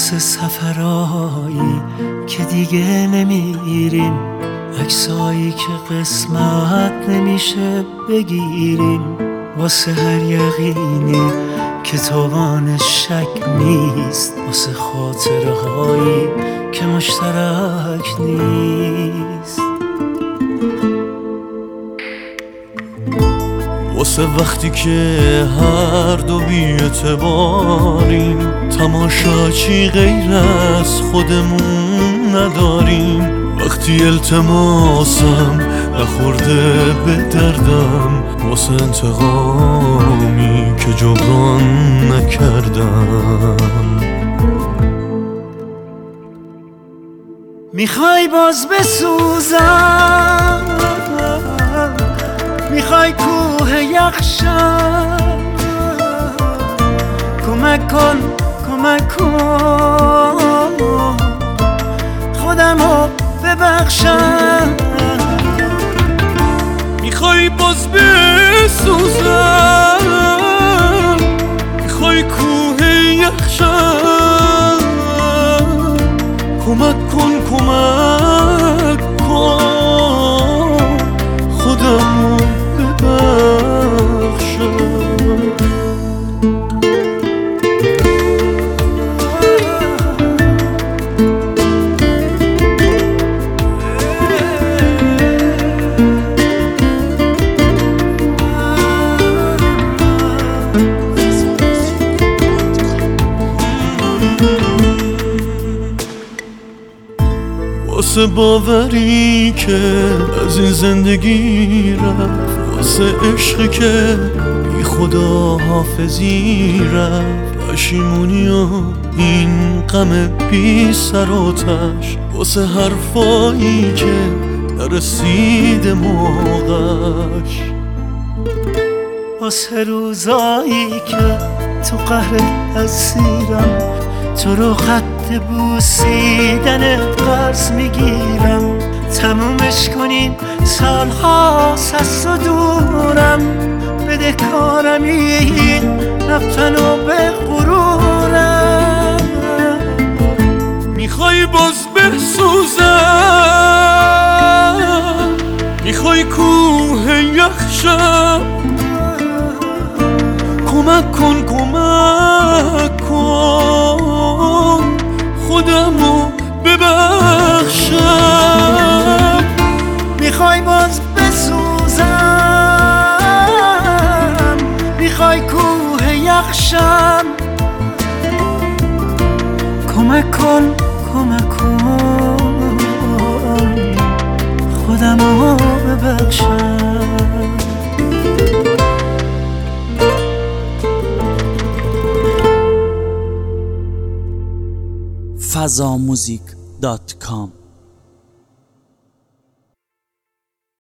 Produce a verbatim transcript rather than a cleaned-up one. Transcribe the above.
واسه سفرهایی که دیگه نمیریم، عکسایی که قسمت نمیشه بگیریم، واسه هر یقینی که توانش شک نیست، واسه خاطره هایی که مشترک نیست، واسه وقتی که هر دو بی‌اعتباریم، تماشاچی غیر از خودمون نداریم، وقتی التماسم نخورده به دردم، واسه انتقامی که جبران نکردم. میخوای باز بسوزم، میخوای کوه یخشم، کمک کن کمک کن خودمو ببخشم. میخوای باز بسوزم، میخوای کوه یخشم، کمک کن کمک کن خودمو ببخشم. واسه باوری که از این زندگی رفت، واسه عشقی که بی خدا حافظی رفت، پشیمونی و این غم بی سر و تش، واسه حرفایی که نرسیده موقعش، واسه روزایی که تو قهر اسیرم، تو رو خط بوسیدن قرض میگیرم، تمومش کنیم سالهاست از تو دورم، بده کارم این رفتن و به غرورم. میخوای باز بسوزم، میخوای کوه یخشم، کمک کن کمک کن خودمو ببخشم. میخوای باز بسوزم، میخوای کوه یخشم، کمک کن کمک کن خودمو ببخشم. فضاموزیک دات کام